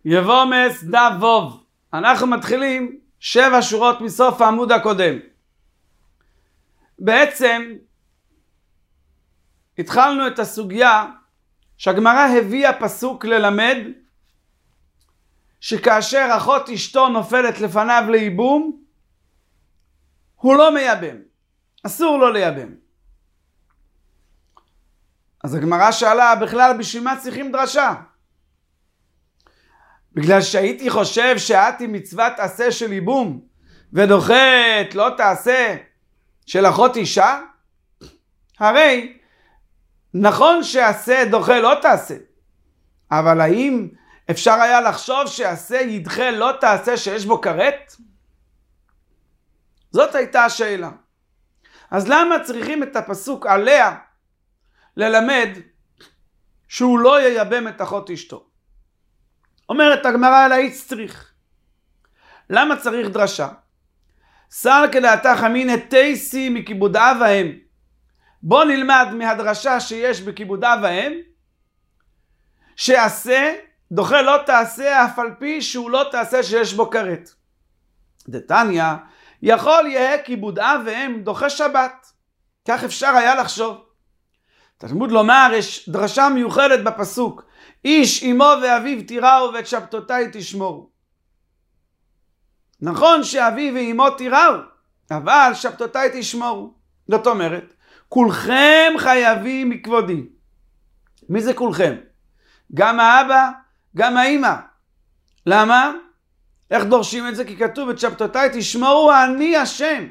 יבומס דף ווב. אנחנו מתחילים 7 שורות מסוף העמוד הקודם. בעצם התחלנו את הסוגיה שהגמרא הביאה פסוק ללמד שכאשר אחות אשתו נופלת לפניו לייבום, הוא לא מייבם, אסור לו לייבם. אז הגמרא שאלה, בכלל בשביל מה צריכים דרשה? בגלל שהייתי חושב שאת עם מצוות עשה של ייבום ודוחת לא תעשה של אחות אישה? הרי נכון שעשה דוחה לא תעשה, אבל האם אפשר היה לחשוב שעשה ידחה לא תעשה שיש בו כרת? זאת הייתה השאלה. אז למה צריכים את הפסוק עליה ללמד שהוא לא ייבם את אחות אשתו? אומרת הגמרא, אלא איץ צריך. למה צריך דרשה? שר כדעתך אמינא תייסי מכיבוד אב ואם. בוא נלמד מהדרשה שיש בכיבוד אב ואם שעשה דוחה לא תעשה אף על פי שהוא לא תעשה שיש בו כרת. דתניא, יכול יהיה כיבוד אב ואם דוחה שבת. כך אפשר היה לחשוב. תלמוד לומר, יש דרשה מיוחדת בפסוק, איש אמו ואביו תיראו ואת שבתותיי תשמורו. נכון שאביו ואמו תיראו, אבל שבתותיי תשמורו. זאת אומרת, כולכם חייבים מכבודי. מי זה כולכם? גם האבא, גם האמא. למה? איך דורשים את זה? כי כתוב את שבתותיי תשמורו, אני השם.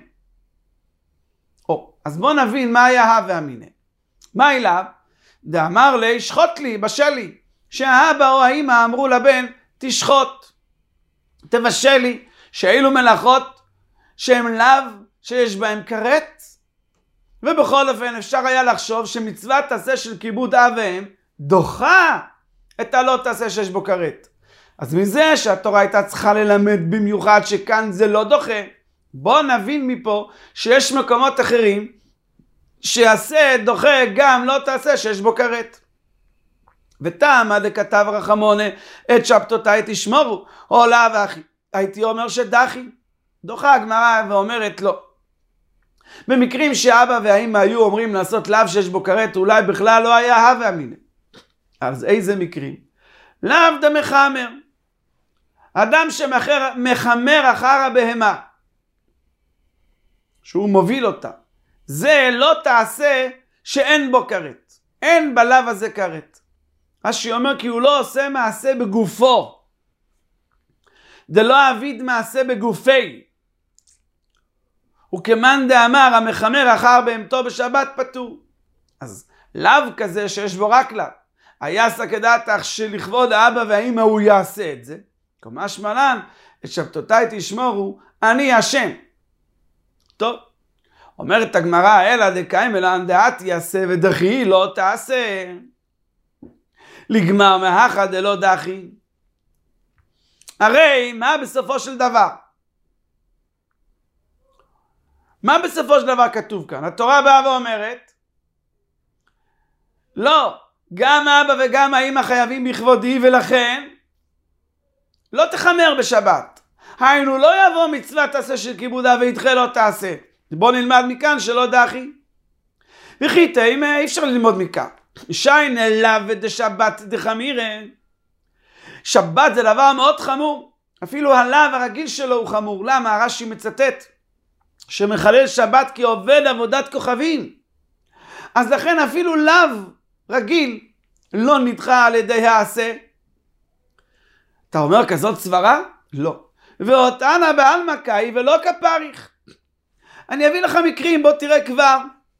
אז בואו נבין מה היה הווה אמינא. מה אליו? דאמר לי, שחוט לי, בשל לי. שהאבא או האמא אמרו לבן, תשחוט, תבשל לי, שאילו מלאכות שהם לאו שיש בהם כרת. ובכל אופן אפשר היה לחשוב שמצוות עשה של כיבוד אב ואם דוחה את הלא תעשה שיש בו כרת. אז מזה שהתורה הייתה צריכה ללמד במיוחד שכאן זה לא דוחה, בוא נבין מפה שיש מקומות אחרים שעשה דוחה גם לא תעשה שיש בו כרת. וטעמה דכתב רחמונה את שבתותיי תשמורו, או לאו אחי. הייתי אומר שדחי. דוחה הגמרא ואומרת לא. במקרים שאבא והאמא היו אומרים לעשות לאו שיש בו כרת, אולי בכלל לא היה הווה אמינא. אז איזה מקרים? לאו דמחמר. אדם שמחמר אחר הבהמה, שהוא מוביל אותה, זה לא תעשה שאין בו כרת. אין בלאו הזה כרת. רש"י אומר כי הוא לא עושה מעשה בגופו. דלא אביד מעשה בגופי. וכמאן דאמר המחמר אחר בהמתו בשבת פטור. אז לאו כזה שיש בו רק לאו. היה סכדתך שלכבוד האבא והאמא הוא יעשה את זה. כמשמע לן, את שבתותיי תשמורו, אני השם. טוב. אומרת הגמרא, אלא דקאי אלא דעת יעשה ודחי לא תעשה. לגמר מהכה דלא דחי. הרי מה בסופו של דבר? מה בסופו של דבר כתוב כאן? התורה באה ואומרת, לא, גם האבא וגם האמא חייבים בכבודי ולכן לא תחמר בשבת. היינו לא יבוא מצוות עשה של כיבודה וידחה לא תעשה. בוא נלמד מכאן שלא דחי. וכי תימא, אי אפשר ללמוד מכאן. שיין אליו ודשבת דחמירן. שבת זה דבר מאוד חמור. אפילו הלאו הרגיל שלו הוא חמור. למה? רש"י מצטט שמחלל שבת כי עובד עבודת כוכבים. אז לכן אפילו לאו רגיל לא נדחה על ידי העשה. אתה אומר כזאת סברה? לא. ואותנה בעלמא קאי ולא כפריך. אני אביא לך מקרים, בוא תראה כבר.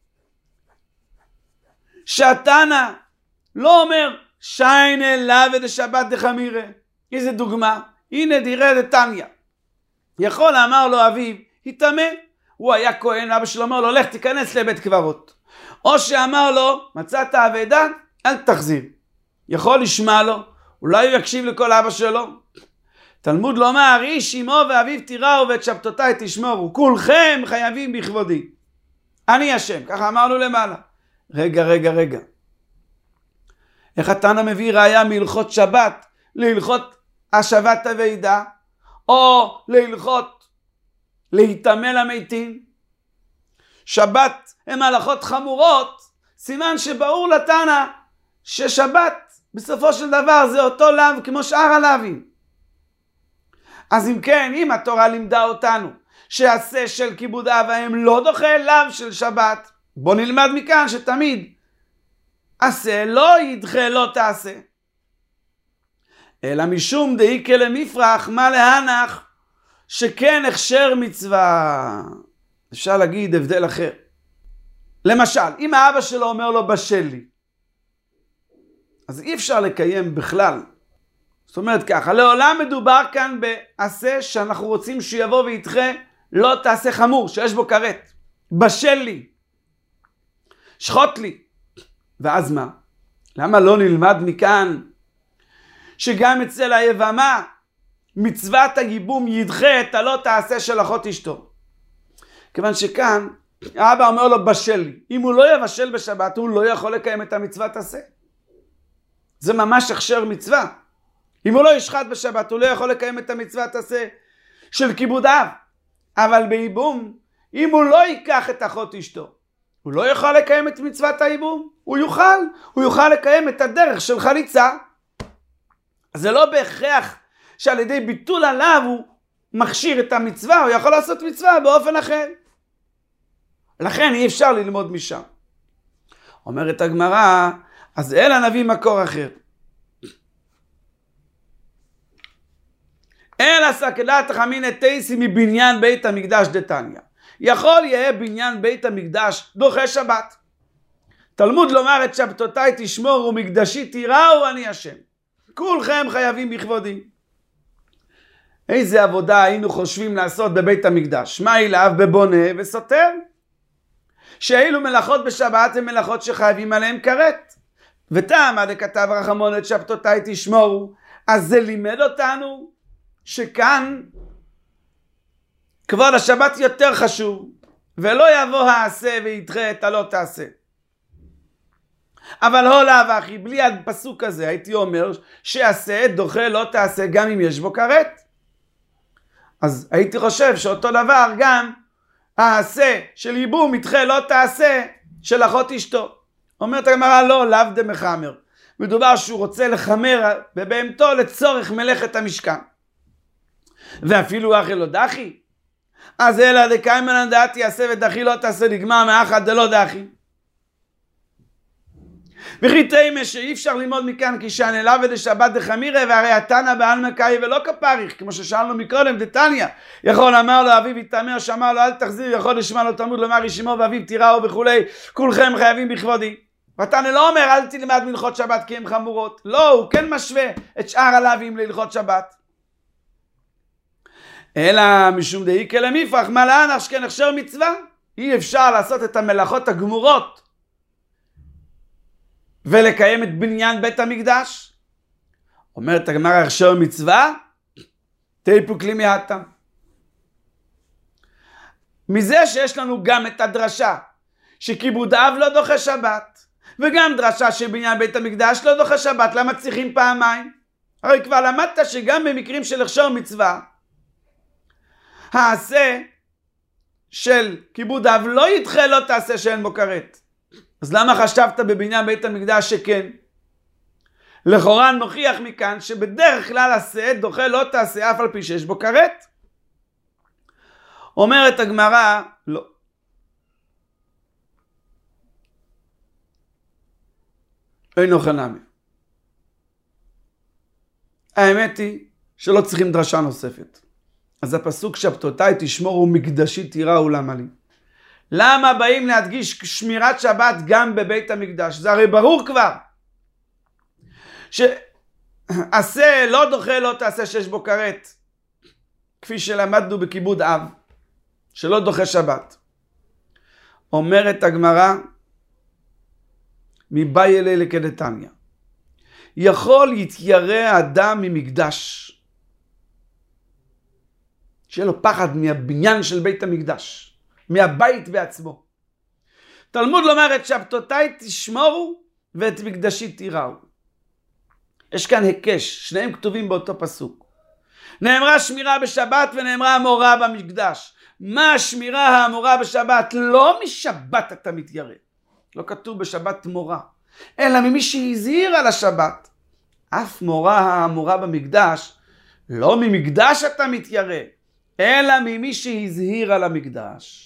שהתנא לא אומר שיין אליו ודשבת דחמירא. איזה דוגמה? הנה דירא דתניא. יכול אמר לו אביו, התאמה. הוא היה כהן, אבא שלו אמר לו, לך תיכנס לבית קברות. או שאמר לו, מצאת אבדה, אל תחזיר. יכול לשמע לו, אולי הוא יקשיב לכל אבא שלו. תלמוד לומר, איש אמו ואביו תיראו ואת שבתותיי תשמורו. כולכם חייבים בכבודי. אני השם, ככה אמרנו למעלה. רגע. איך התנא מביא ראיה מהלכות שבת להלכות השבת אבידה, או להלכות להיטמא למתים. שבת הם הלכות חמורות, סימן שברור לתנא ששבת בסופו של דבר זה אותו לאו כמו שאר הלאווים. אז אם כן, אם התורה לימדה אותנו שהעשה של כיבוד אב ואם לא דוחה לאו של שבת, בוא נלמד מכאן שתמיד עשה לא ידחה לא תעשה. אלא משום דאיקה למפרח מה להנח שכן הכשר מצווה. אפשר להגיד הבדל אחר. למשל, אם האבא שלו אומר לו בשל לי, אז אי אפשר לקיים בכלל. זאת אומרת ככה, לעולם מדובר כאן בעשה שאנחנו רוצים שיבוא וידחה לא תעשה חמור, שיש בו כרת. בשל לי, שחוט לי. ואז מה? למה לא נלמד מכאן שגם אצל היבמה מצוות הייבום ידחה את הלא תעשה של אחות אשתו? כיוון שכאן האבא אומר לו בשל לי. אם הוא לא יבשל בשבת הוא לא יכול לקיים את המצוות עשה. זה ממש הכשר מצווה. אם הוא לא ישחט בשבת הוא לא יכול לקיים את המצוות עשה של כיבוד אב. אבל בייבום, אם הוא לא ייקח את אחות אשתו, הוא לא יכול לקיים את מצוות הייבום. הוא יוכל לקיים את הדרך של חליצה. אז זה לא בהכרח שעל ידי ביטול עליו הוא מכשיר את המצווה, הוא יכול לעשות מצווה באופן אחר. לכן אי אפשר ללמוד משם. אומרת הגמרא, אז אלא נביא מקור אחר. אלא סקדת חמינא תייסי מבניין בית המקדש דתניא. יכול יהיה בניין בית המקדש דוחה שבת. תלמוד לומר את שבתותיי תשמור ומקדשי תיראו אני השם. כולכם חייבים בכבודי. איזה עבודה היינו חושבים לעשות בבית המקדש? מה אליו בבונה וסותר? שאילו מלאכות בשבת הן מלאכות שחייבים עליהן כרת. וטעמה דכתב רחמון את שבתותיי תשמורו. אז זה לימד אותנו שכאן כבוד השבת יותר חשוב, ולא יבוא העשה וידחה את הלא תעשה. אבל הולה ואחי, בלי הפסוק הזה הייתי אומר שעשה דוחה לא תעשה גם אם יש בו כרת. אז הייתי חושב שאותו דבר גם העשה של ייבום ידחה לא תעשה של אחות אשתו. אומרת הגמרא לא, לאו דמחמר. מדובר שהוא רוצה לחמר בבהמתו לצורך מלאכת המשכן. ואפילו אחי לא דחי. אז אלא דקיימן דעתי עשה ודחי לא תעשה נגמר מאחד דלא דחי. וכי תימא שאי אפשר ללמוד מכאן כי שענלה ודשבת דחמירה והרי התנא בעלמא קאי ולא כפריך כמו ששאלנו מקודם דתניא. יכול אמר לו אביו יתאמר שאמר לו אל תחזיר, יכול לשמע לו תלמוד לומר ישימו ואביו תיראו וכולי, כולכם חייבים בכבודי. והתנא לא אומר אל תלמד מלכות שבת כי הן חמורות. לא, הוא כן משווה את שאר הלאווים להלכות שבת. אלא משום דאיקה למפרח מה להנח שכן הכשר מצווה. אי אפשר לעשות את המלאכות הגמורות ולקיים את בניין בית המקדש. אומרת הגמרא הכשר מצווה תיפוק כלי מהתם. מזה שיש לנו גם את הדרשה שכיבוד אב לא דוחה שבת, וגם דרשה שבניין בית המקדש לא דוחה שבת, למה צריכים פעמיים? הרי כבר למדת שגם במקרים של הכשר מצווה העשה של כיבוד אב לא ידחה לא תעשה שאין בו כרת. אז למה חשבת בבניין בית המקדש שכן? לכאורה נוכיח מכאן שבדרך כלל עשה דוחה לא תעשה אף על פי שיש בו כרת. אומרת הגמרא לא. אינו חנמי. האמת היא שלא צריכים דרשה נוספת. אז הפסוק שבתותיי תשמורו מקדשי תיראו למה לי. למה באים להדגיש שמירת שבת גם בבית המקדש? זה הרי ברור כבר שעשה לא דוחה לא תעשה שיש בו כרת, כפי שלמדנו בכיבוד אב שלא דוחה שבת. אומרת הגמרא מבאי אלי כדתניא, יכול יתיירא אדם ממקדש, שיהיה לו פחד מהבניין של בית המקדש, מהבית בעצמו. תלמוד לומר את שבתותיי תשמורו ואת מקדשי תיראו. יש כאן הקש, שניהם כתובים באותו פסוק. נאמרה שמירה בשבת ונאמרה המורה במקדש. מה השמירה האמורה בשבת? לא משבת אתה מתיירא. לא כתוב בשבת מורה, אלא ממי שהזהיר על השבת. אף מורה האמורה במקדש, לא ממקדש אתה מתיירא, אלא ממי שהזהיר על המקדש.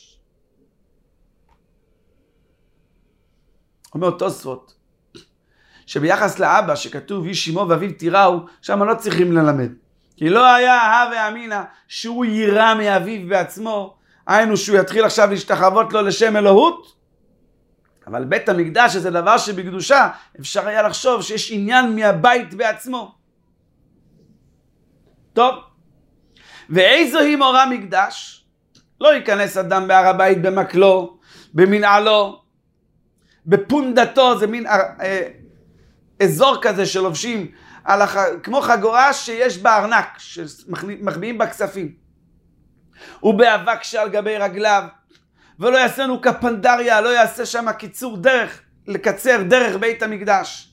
אומר תוספות, שביחס לאבא שכתוב איש אמו ואביו תיראו, שם לא צריכים ללמד. כי לא היה הווה אמינא שהוא יירא מאביו בעצמו, היינו שהוא יתחיל עכשיו להשתחוות לו לשם אלוהות. אבל בית המקדש זה דבר שבקדושה אפשר היה לחשוב שיש עניין מהבית בעצמו. טוב, ואיזו היא מורה מקדש? לא ייכנס אדם בהר הבית במקלו, במנעלו, בפונדתו, זה מין אזור כזה שלובשים כמו חגורה שיש בה ארנק, שמחביאים בה כספים. ובאבק שעל גבי רגליו, ולא יעשה לנו כפנדריה, לא יעשה שם קיצור דרך, לקצר דרך בית המקדש.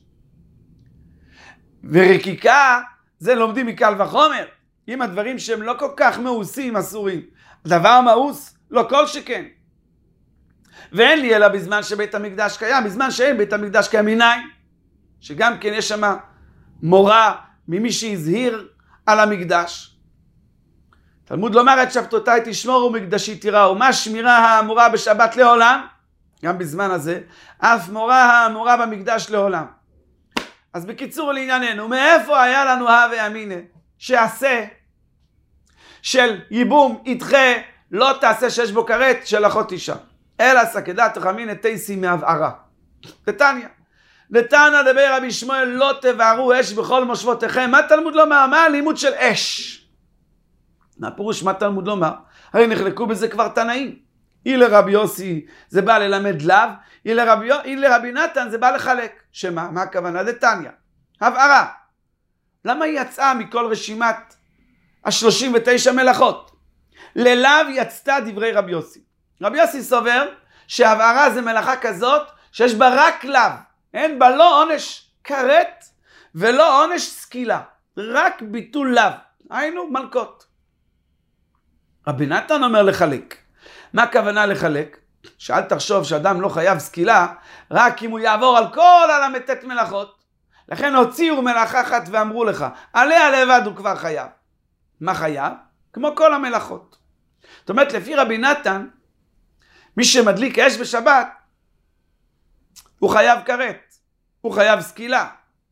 ורקיקה, זה לומדים מקל וחומר. אם הדברים שהם לא כל כך מאוסים אסורים, דבר מאוס, לא כל שכן. ואין לי אלא בזמן שבית המקדש קיים, בזמן שאין בית המקדש קיים מניין, שגם כן יש שם מורה ממי שהזהיר על המקדש. תלמוד לומר את שבתותיי תשמורו ומקדשי תיראו. מה השמירה האמורה בשבת לעולם? גם בזמן הזה, אף מורה האמורה במקדש לעולם. אז בקיצור לענייננו, מאיפה היה לנו הווה אמינא שעשה של ייבום ידחה לא תעשה שיש בו כרת של אחות אישה, אלא סקדת חמינא תייסי מהבערה. דתניא, דתנא דבר רבי שמואל לא תבערו אש בכל מושבותיכם. מה תלמוד לומר? מה הלימוד של אש? מה פירוש מה תלמוד לומר? הרי נחלקו בזה כבר תנאים. אי לרבי יוסי זה בא ללמד לאו, אי לרבי נתן זה בא לחלק. שמה? מה הכוונה? דתניא, הבערה. למה היא יצאה מכל רשימת ה-39 מלאכות? ללאו יצתה דברי רבי יוסי. רבי יוסי סובר שהבערה זה מלאכה כזאת שיש בה רק לאו, אין בה לא עונש כרת ולא עונש סקילה, רק ביטול לאו, היינו מלכות. רבי נתן אומר לחלק. מה הכוונה לחלק? שאל תחשוב שאדם לא חייב סקילה רק אם הוא יעבור על כל הל"ט מלאכות. לכן הוציאו מלאכה אחת ואמרו לך, עליה לבד הוא כבר חייב. מה חייב? כמו כל המלאכות. זאת אומרת, לפי רבי נתן, מי שמדליק אש בשבת, הוא חייב כרת, הוא חייב סקילה.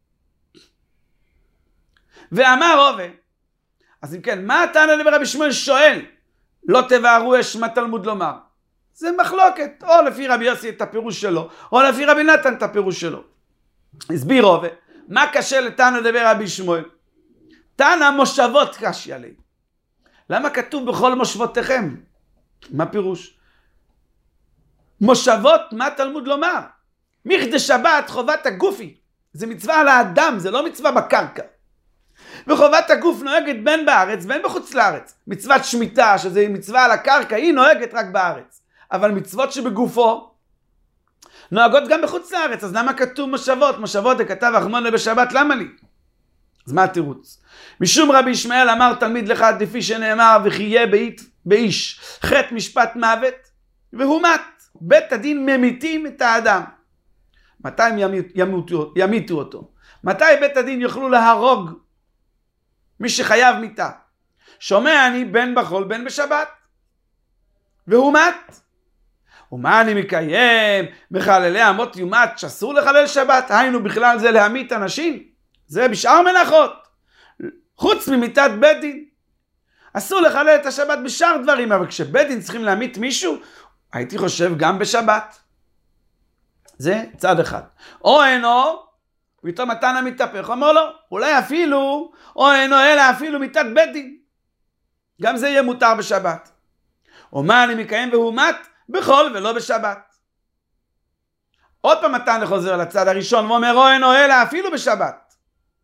ואמר רובה, אז אם כן, מה תנא לרבי שמואל שואל? לא תבערו אש, מה תלמוד לומר? זה מחלוקת, או לפי רבי יוסי את הפירוש שלו, או לפי רבי נתן את הפירוש שלו. הסביר רובה, מה קשה לתנא דבר רבי שמואל? תנא מושבות קשיא לי. למה כתוב בכל מושבותיכם? מה פירוש? מושבות, מה תלמוד לומר? מכדי שבת חובת הגופי, זה מצווה על האדם, זה לא מצווה בקרקע. וחובת הגוף נוהגת בין בארץ בין בחוץ לארץ. מצוות שמיטה, שזה מצווה על הקרקע, היא נוהגת רק בארץ. אבל מצוות שבגופו נוהגות גם בחוץ לארץ. אז למה כתוב מושבות? מושבות וכתב אחמונה בשבת, למה לי? אז מה התירוץ? משום רבי ישמעאל אמר תלמיד לך לפי שנאמר וכי יהיה באיש חטא משפט מוות והוא מת. בית הדין ממיתים את האדם. מתי הם ימיתו אותו? מתי בית הדין יוכלו להרוג מי שחייב מיתה? שומע אני בין בחול בין בשבת והוא מת. ומה אני מקיים? מחללי אמות יומת שאסור לחלל שבת, היינו בכלל זה להמית אנשים, זה בשאר מנחות חוץ ממיתת בית דין. אסור לחלל את השבת בשאר דברים, אבל כשבית דין צריכים להמית מישהו, הייתי חושב גם בשבת. זה צד אחד. או אינו, פתאום מתנא מתהפך, אומר לו, אולי אפילו, או אינו אלא אפילו מיתת בית דין, גם זה יהיה מותר בשבת. או מה אני מקיים והוא מת? בחול ולא בשבת. עוד פעם מתנא חוזר לצד הראשון ואומר, או אינו אלא אפילו בשבת.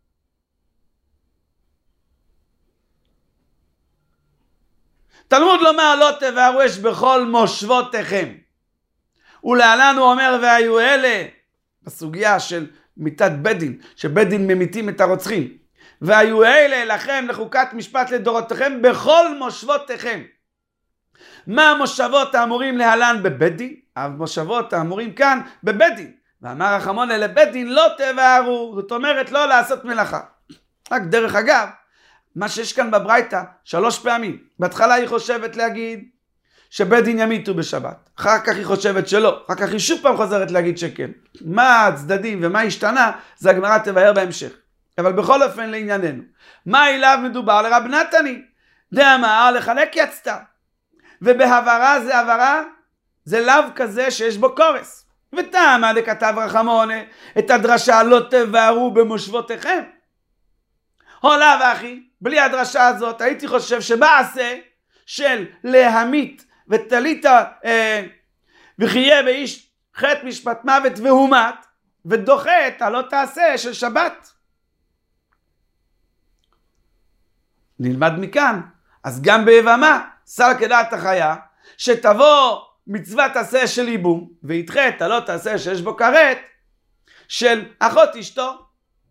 תלמוד לומר לא תבערו אש בכל מושבותיכם. ולהלן הוא אומר והיו אלה, בסוגיה של מיתת בית דין, שבית דין ממיתים את הרוצחים. והיו אלה לכם לחוקת משפט לדורותיכם בכל מושבותיכם. מה המושבות האמורים להלן בבית דין? המושבות האמורים כאן בבית דין. ואמר רחמונה לבית דין לא תבערו, זאת אומרת לא לעשות מלאכה. רק דרך אגב, מה שיש כאן בברייתא 3 פעמים. בהתחלה היא חושבת להגיד שבית דין ימיתו בשבת. אחר כך היא חושבת שלא. אחר כך היא שוב פעם חוזרת להגיד שכן. מה הצדדים ומה השתנה, זה הגמרא תבהר בהמשך. אבל בכל אופן לענייננו. מה אליו מדובר לרב נתני? דאמר לחלק יצתה. ובהברה זה הברה, זה לאו כזה שיש בו קורס. וטעמה דכתב רחמונה, את הדרשה לא תבערו במושבותיכם. הולה ואחי, בלי הדרשה הזאת הייתי חושב שבעשה של להמית ותלית וחיה באיש חטא משפט מוות והומת, ודוחה את הלא תעשה של שבת. נלמד מכאן, אז גם ביבמה, סל כדעת החיה, שתבוא מצוות עשה של ייבום, וידחה את הלא תעשה שיש בו כרת, של אחות אשתו.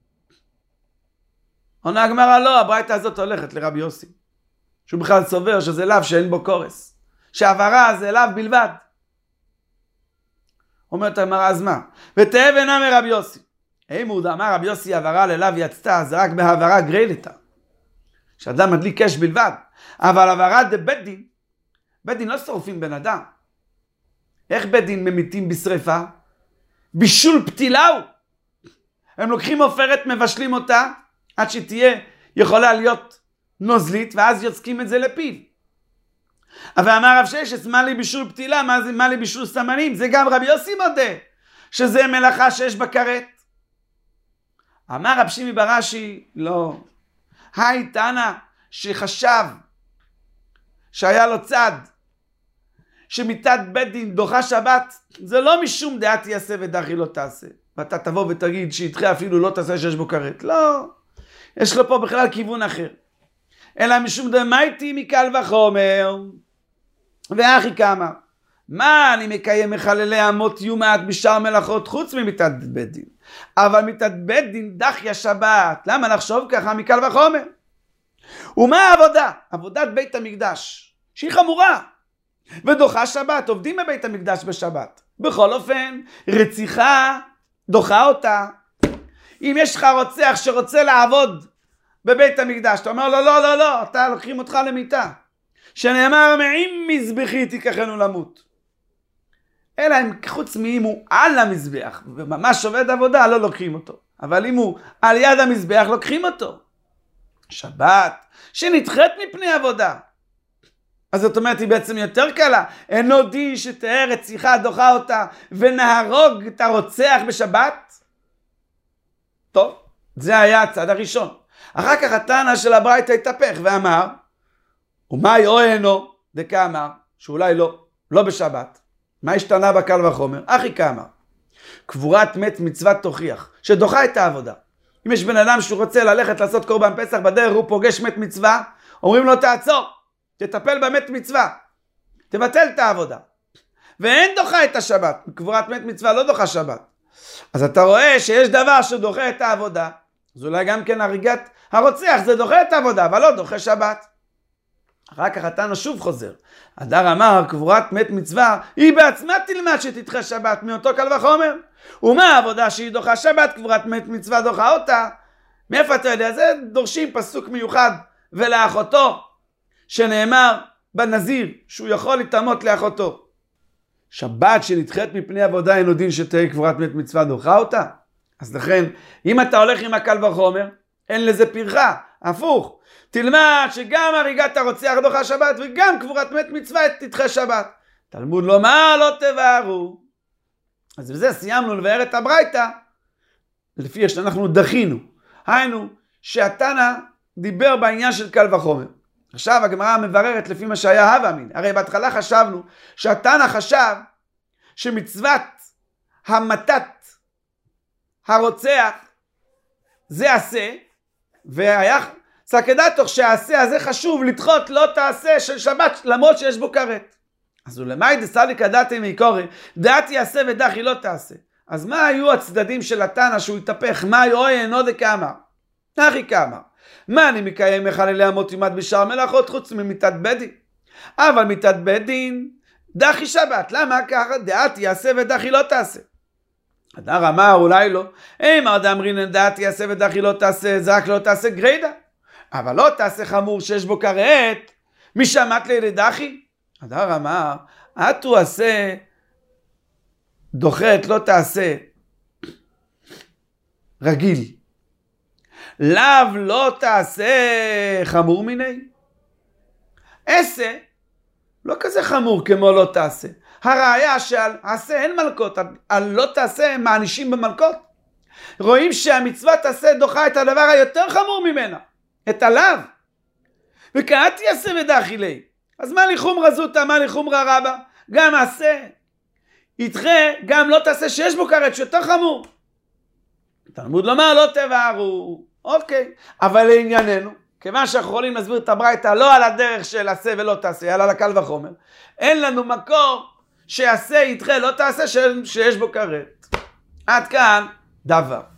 עונה הגמרא לא, הברייתא הזאת הולכת לרבי יוסי, שהוא בכלל סובר שזה לאו שאין בו קורס, שהעברה זה לאו בלבד. אומרת הגמרא אז מה? ותאבן אמר רבי יוסי. אם הוא אמר רבי יוסי העברה ללאו יצתה, זה רק בהעברה גרילתה, שאדם מדליק אש בלבד. אבל העברה דבית דין, בית דין לא שורפים בן אדם. איך בית דין ממיתים בשריפה? בישול פתילהו. הם לוקחים עופרת, מבשלים אותה, עד שתהיה יכולה להיות נוזלית, ואז יוצקים את זה לפיו. אבל אמר רב ששת, מה לי בישול פתילה, מה לי בישול סמנים? זה גם רבי יוסי מודה, שזה מלאכה שיש בה כרת. אמר רב שימי ברש"י, לא. היי תנא שחשב שהיה לו צד, שמיתת בית דין דוחה שבת, זה לא משום דעת יעשה ודחי לא תעשה. ואתה תבוא ותגיד שידחה אפילו לא תעשה שיש בו כרת. לא. יש לו פה בכלל כיוון אחר. אלא משום דמייתי מקל וחומר. ואחי כמה. מה אני מקיים מחללי אמות יומאת בשאר מלאכות חוץ ממיתת בית דין. אבל מיתת בית דין דחיה שבת. למה לחשוב ככה מקל וחומר? ומה העבודה? עבודת בית המקדש. שהיא חמורה. ודוחה שבת. עובדים בבית המקדש בשבת. בכל אופן, רציחה דוחה אותה. אם יש לך רוצח שרוצה לעבוד בבית המקדש, אתה אומר לו לא, לא, לא, אתה לוקחים אותך למיטה. שנאמר מעם מזבחי תיקחנו למות. אלא אם חוץ מאם הוא על המזבח וממש עובד עבודה, לא לוקחים אותו. אבל אם הוא על יד המזבח, לוקחים אותו. שבת שנדחית מפני עבודה. אז זאת אומרת, היא בעצם יותר קלה. אינו דין שתהא רציחה דוחה אותה ונהרוג את הרוצח בשבת? טוב, זה היה הצד הראשון. אחר כך התנא של הברייתא התהפך ואמר, ומאי או אינו, דקאמר, שאולי לא בשבת. מה השתנה בקל וחומר? אחי כאמר, קבורת מת מצוות תוכיח, שדוחה את העבודה. אם יש בן אדם שהוא רוצה ללכת לעשות קורבן פסח בדרך, הוא פוגש מת מצווה, אומרים לו תעצור, תטפל במת מצווה, תבטל את העבודה. ואין דוחה את השבת, קבורת מת מצווה לא דוחה שבת. אז אתה רואה שיש דבר שדוחה את העבודה, אז אולי גם כן הריגת הרוצח זה דוחה את העבודה, אבל לא דוחה שבת. אחר כך התנא שוב חוזר. הדר אמר, קבורת מת מצווה, היא בעצמה תלמד שתדחה שבת מאותו קל וחומר. ומה העבודה שהיא דוחה שבת, קבורת מת מצווה דוחה אותה? מאיפה אתה יודע? זה דורשים פסוק מיוחד, ולאחותו, שנאמר בנזיר, שהוא יכול להתאמות לאחותו. שבת שנדחית מפני עבודה אין עוד דין שתהא קבורת מת מצווה דוחה אותה? אז לכן, אם אתה הולך עם הקל וחומר, אין לזה פרחה, הפוך. תלמד שגם הריגת הרוצח דוחה שבת, וגם קבורת מת מצווה תדחה שבת. תלמוד לומר לא תבערו. אז בזה סיימנו לבאר את הברייתא, לפי שאנחנו דחינו. היינו, שהתנא דיבר בעניין של קל וחומר. עכשיו הגמרא מבררת לפי מה שהיה הווה אמינא. הרי בהתחלה חשבנו שהתנא חשב שמצוות המתת הרוצח זה עשה, והיה סקדתוך שהעשה הזה חשוב לדחות לא תעשה של שבת למרות שיש בו כרת. אז ולמאי דסליק הדתי מעיקורי, דעתי עשה ודחי לא תעשה. אז מה היו הצדדים של התנא שהוא התהפך? מה היו אינו דקאמר? אחי כאמר. מה אני מקיים מחללי המות יומת בשאר מלאכות חוץ ממיתת בית דין? אבל מיתת בית דין דחי שבת. למה ככה? דעת יעשה ודחי לא תעשה. הדר אמר אולי לא. אמר דאמרינן דעת יעשה ודחי לא תעשה, זה רק לא תעשה גרידא. אבל לא תעשה חמור שיש בו כרת, משמת לידי דחי. הדר אמר, אתו עשה דוחת לא תעשה רגיל. לאו לא תעשה חמור מיני. עשה לא כזה חמור כמו לא תעשה. הראיה שעל עשה אין מלכות, על לא תעשה הם מענישים במלכות. רואים שהמצווה תעשה דוחה את הדבר היותר חמור ממנה, את הלאו. וכעת יעשה ודחי לי. אז מה לי חומרא זוטא, מה לי חומרא רבא? גם עשה ידחה, גם לא תעשה שיש בו כרת שיותר חמור. תלמוד לומר לא תבערו. אוקיי, אבל לענייננו, כיוון שאנחנו יכולים להסביר את הברייתא לא על הדרך של עשה ולא תעשה, אלא על הקל וחומר, אין לנו מקור שעשה ידחה לא תעשה שיש בו כרת. עד כאן דבר.